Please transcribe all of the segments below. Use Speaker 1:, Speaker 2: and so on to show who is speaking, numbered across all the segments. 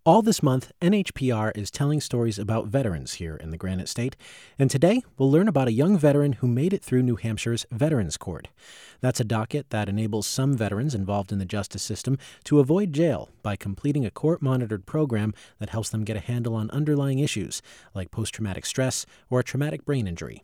Speaker 1: All this month, NHPR is telling stories about veterans here in the Granite State, and today we'll learn about a young veteran who made it through New Hampshire's Veterans Court. That's a docket that enables some veterans involved in the justice system to avoid jail by completing a court-monitored program that helps them get a handle on underlying issues like post-traumatic stress or a traumatic brain injury.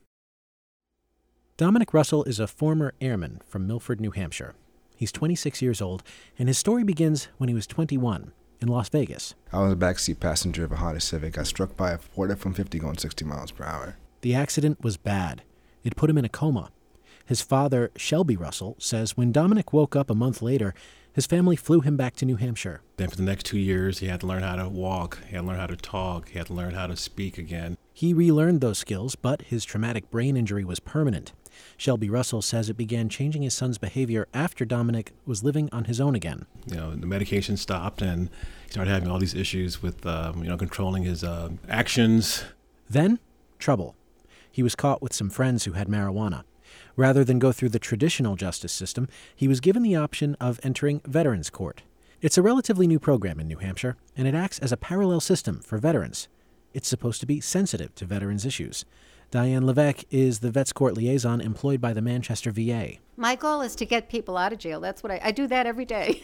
Speaker 1: Dominic Russell is a former airman from Milford, New Hampshire. He's 26 years old, and his story begins when he was 21. In Las Vegas.
Speaker 2: I was a backseat passenger of a Honda Civic. I got struck by a Ford F-150 going 60 miles per hour.
Speaker 1: The accident was bad. It put him in a coma. His father, Shelby Russell, says when Dominic woke up a month later, his family flew him back to New Hampshire.
Speaker 3: Then for the next 2 years, he had to learn how to walk, he had to learn how to talk, he had to learn how to speak again.
Speaker 1: He relearned those skills, but his traumatic brain injury was permanent. Shelby Russell says it began changing his son's behavior after Dominic was living on his own again.
Speaker 3: The medication stopped, and he started having all these issues with, controlling his actions.
Speaker 1: Then, trouble. He was caught with some friends who had marijuana. Rather than go through the traditional justice system, he was given the option of entering Veterans Court. It's a relatively new program in New Hampshire, and it acts as a parallel system for veterans. It's supposed to be sensitive to veterans' issues. Diane Levesque is the Vets Court liaison employed by the Manchester VA.
Speaker 4: My goal is to get people out of jail. That's what I do that every day.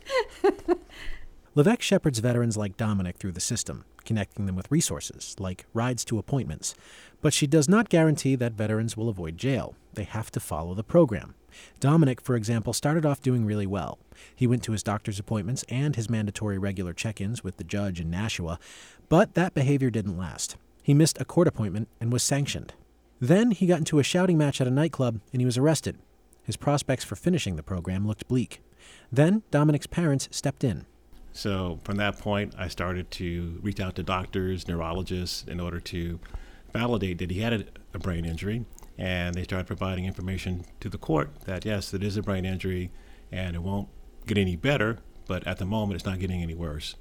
Speaker 1: Levesque shepherds veterans like Dominic through the system, connecting them with resources like rides to appointments. But she does not guarantee that veterans will avoid jail. They have to follow the program. Dominic, for example, started off doing really well. He went to his doctor's appointments and his mandatory regular check-ins with the judge in Nashua, but that behavior didn't last. He missed a court appointment and was sanctioned. Then he got into a shouting match at a nightclub and he was arrested. His prospects for finishing the program looked bleak. Then Dominic's parents stepped in.
Speaker 3: So from that point, I started to reach out to doctors, neurologists, in order to validate that he had a brain injury. And they started providing information to the court that, yes, it is a brain injury and it won't get any better, but at the moment it's not getting any worse.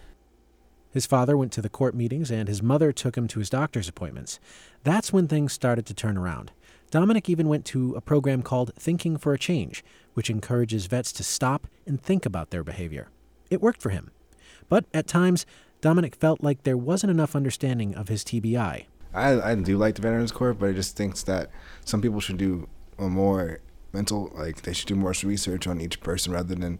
Speaker 1: His father went to the court meetings and his mother took him to his doctor's appointments. That's when things started to turn around. Dominic even went to a program called Thinking for a Change, which encourages vets to stop and think about their behavior. It worked for him. But at times, Dominic felt like there wasn't enough understanding of his TBI.
Speaker 2: I do like the Veterans Court, but I just think that some people should do more mental, they should do more research on each person rather than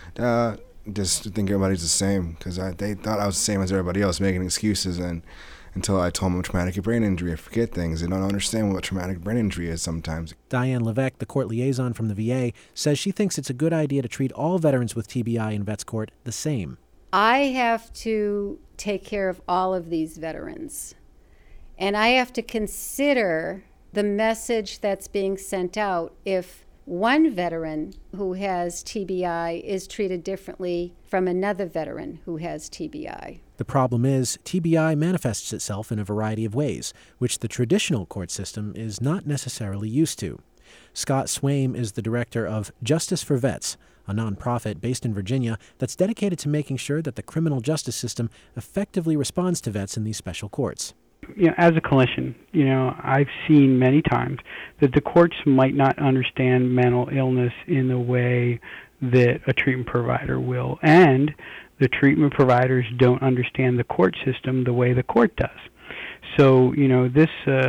Speaker 2: just think everybody's the same, because they thought I was the same as everybody else, making excuses, and until I told them traumatic brain injury, I forget things. They don't understand what traumatic brain injury is sometimes.
Speaker 1: Diane Levesque, the court liaison from the VA, says she thinks it's a good idea to treat all veterans with TBI in Vets Court the same.
Speaker 4: I have to take care of all of these veterans, and I have to consider the message that's being sent out if one veteran who has TBI is treated differently from another veteran who has TBI.
Speaker 1: The problem is, TBI manifests itself in a variety of ways, which the traditional court system is not necessarily used to. Scott Swaim is the director of Justice for Vets, a nonprofit based in Virginia that's dedicated to making sure that the criminal justice system effectively responds to vets in these special courts.
Speaker 5: As a clinician, I've seen many times that the courts might not understand mental illness in the way that a treatment provider will, and the treatment providers don't understand the court system the way the court does. So, this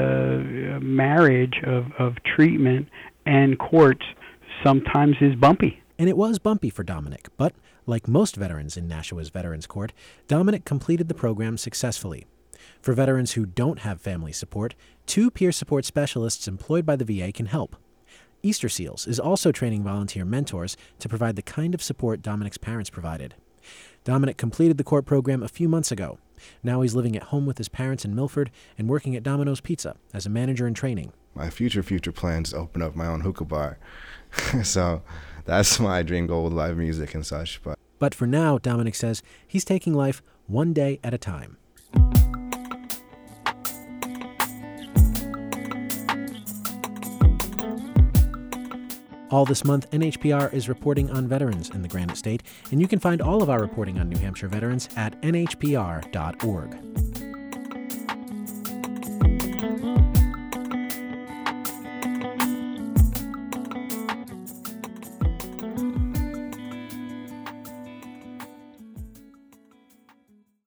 Speaker 5: marriage of treatment and courts sometimes is bumpy.
Speaker 1: And it was bumpy for Dominic, but like most veterans in Nashua's Veterans Court, Dominic completed the program successfully. For veterans who don't have family support, 2 peer support specialists employed by the VA can help. Easter Seals is also training volunteer mentors to provide the kind of support Dominic's parents provided. Dominic completed the court program a few months ago. Now he's living at home with his parents in Milford and working at Domino's Pizza as a manager in training.
Speaker 2: My future plans to open up my own hookah bar. So that's my dream goal with live music and such.
Speaker 1: But for now, Dominic says he's taking life one day at a time. All this month, NHPR is reporting on veterans in the Granite State, and you can find all of our reporting on New Hampshire veterans at nhpr.org.